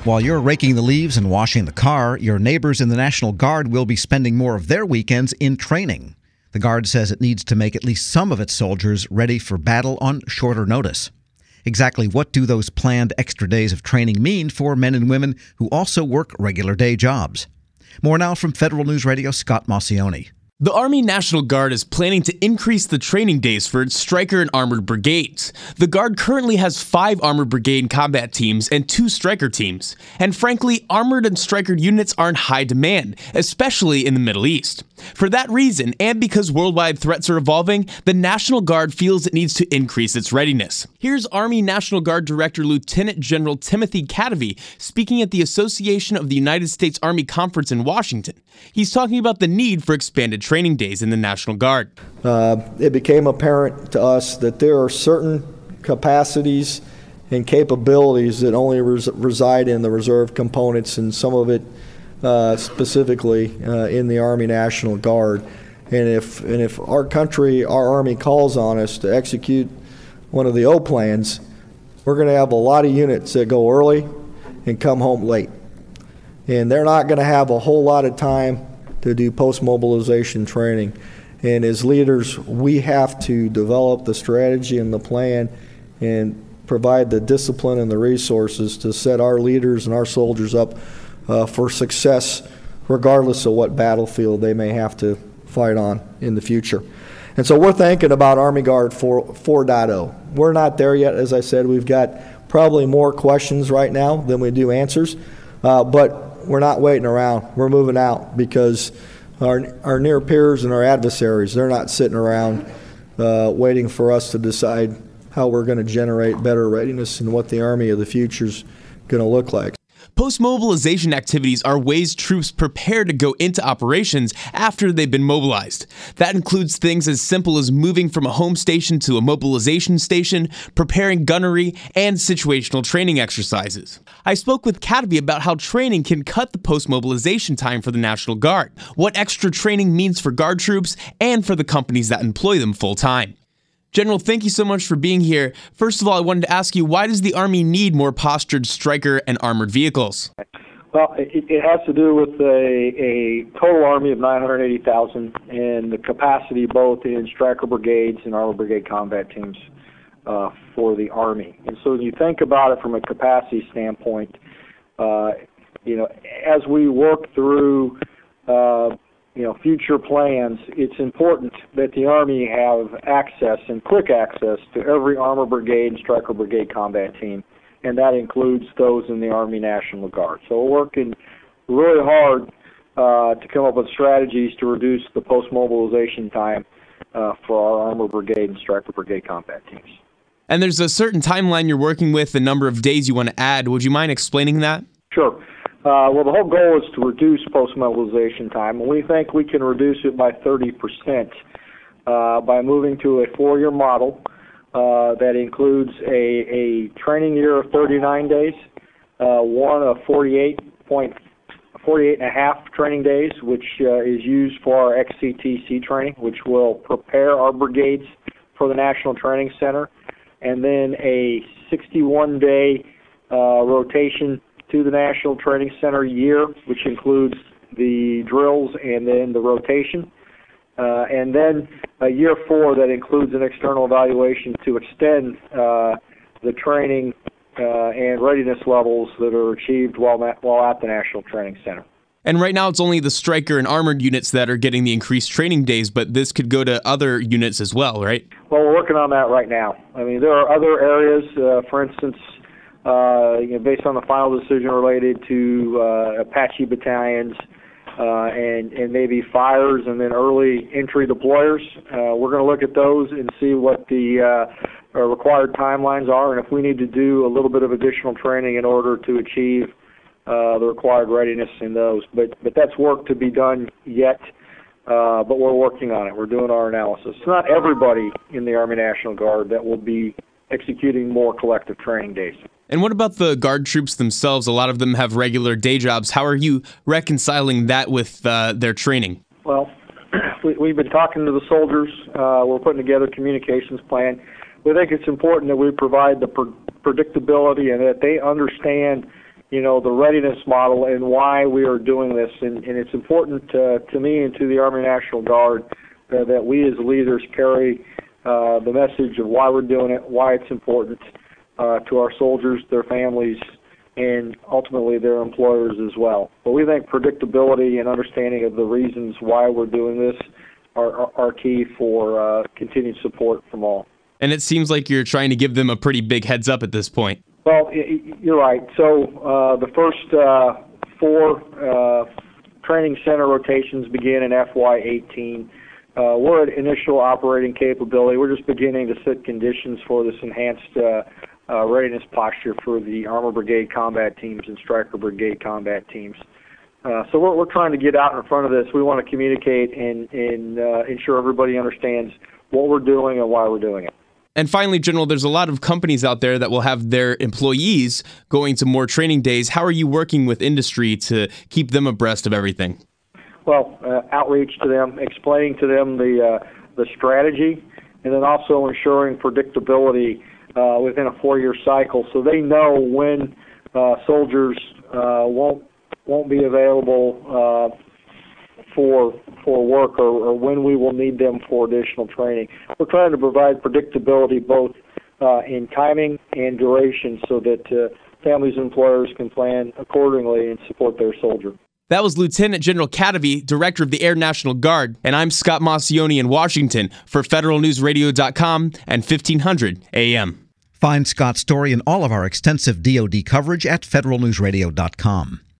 While you're raking the leaves and washing the car, your neighbors in the National Guard will be spending more of their weekends in training. The Guard says it needs to make at least some of its soldiers ready for battle on shorter notice. Exactly what do those planned extra days of training mean for men and women who also work regular day jobs? More now from Federal News Radio, Scott Maucione. The Army National Guard is planning to increase the training days for its Stryker and Armored brigades. The Guard currently has 5 Armored Brigade combat teams and 2 Stryker teams. And frankly, Armored and Stryker units are in high demand, especially in the Middle East. For that reason, and because worldwide threats are evolving, the National Guard feels it needs to increase its readiness. Here's Army National Guard Director Lieutenant General Timothy Cadavy speaking at the Association of the United States Army Conference in Washington. He's talking about the need for expanded training days in the National Guard. It became apparent to us that there are certain capacities and capabilities that only reside in the reserve components, and some of it specifically in the Army National Guard. And if our country, our Army calls on us to execute one of the O plans, we're going to have a lot of units that go early and come home late. And they're not going to have a whole lot of time to do post-mobilization training. And as leaders, we have to develop the strategy and the plan and provide the discipline and the resources to set our leaders and our soldiers up for success, regardless of what battlefield they may have to fight on in the future. And so we're thinking about Army Guard 4.0. We're not there yet. As I said, we've got probably more questions right now than we do answers, but we're not waiting around. We're moving out because our near peers and our adversaries, they're not sitting around waiting for us to decide how we're going to generate better readiness and what the Army of the future is going to look like. Post-mobilization activities are ways troops prepare to go into operations after they've been mobilized. That includes things as simple as moving from a home station to a mobilization station, preparing gunnery, and situational training exercises. I spoke with Cadavy about how training can cut the post-mobilization time for the National Guard, what extra training means for Guard troops, and for the companies that employ them full-time. General, thank you so much for being here. First of all, I wanted to ask you, why does the Army need more postured Stryker and armored vehicles? Well, it has to do with a total Army of 980,000 and the capacity both in Stryker brigades and Armored Brigade combat teams for the Army. And so when you think about it from a capacity standpoint, as we work through future plans, it's important that the Army have access and quick access to every Armored Brigade and Stryker Brigade combat team, and that includes those in the Army National Guard. So we're working really hard to come up with strategies to reduce the post-mobilization time for our Armored Brigade and Stryker Brigade combat teams. And there's a certain timeline you're working with, the number of days you want to add. Would you mind explaining that? Sure. Well, the whole goal is to reduce post-mobilization time, and we think we can reduce it by 30% by moving to a 4-year model that includes a training year of 39 days, one of 48 and a half training days, which is used for our XCTC training, which will prepare our brigades for the National Training Center, and then a 61-day rotation to the National Training Center year, which includes the drills and then the rotation. And then a year 4 that includes an external evaluation to extend the training and readiness levels that are achieved while at the National Training Center. And right now it's only the Stryker and armored units that are getting the increased training days, but this could go to other units as well, right? Well, we're working on that right now. I mean, there are other areas, for instance, based on the final decision related to Apache battalions and maybe fires and then early entry deployers. We're going to look at those and see what the required timelines are, and if we need to do a little bit of additional training in order to achieve the required readiness in those. But that's work to be done yet, but we're working on it. We're doing our analysis. It's not everybody in the Army National Guard that will be executing more collective training days. And what about the Guard troops themselves? A lot of them have regular day jobs. How are you reconciling that with their training? Well, we've been talking to the soldiers. We're putting together a communications plan. We think it's important that we provide the predictability and that they understand the readiness model and why we are doing this. And it's important to me and to the Army National Guard that we as leaders carry the message of why we're doing it, why it's important to our soldiers, their families, and ultimately their employers as well. But we think predictability and understanding of the reasons why we're doing this are key for continued support from all. And it seems like you're trying to give them a pretty big heads up at this point. Well, you're right. So the first 4 training center rotations begin in FY18. We're at initial operating capability. We're just beginning to set conditions for this enhanced readiness posture for the Armor Brigade combat teams and Stryker Brigade combat teams. So we're trying to get out in front of this. We want to communicate and ensure everybody understands what we're doing and why we're doing it. And finally, General, there's a lot of companies out there that will have their employees going to more training days. How are you working with industry to keep them abreast of everything? Well, outreach to them, explaining to them the strategy, and then also ensuring predictability within a 4-year cycle, so they know when soldiers won't be available for work or when we will need them for additional training. We're trying to provide predictability both in timing and duration so that families and employers can plan accordingly and support their soldier. That was Lieutenant General Kadavy, Director of the Air National Guard, and I'm Scott Maucione in Washington for FederalNewsRadio.com and 1500 AM. Find Scott's story and all of our extensive DoD coverage at FederalNewsRadio.com.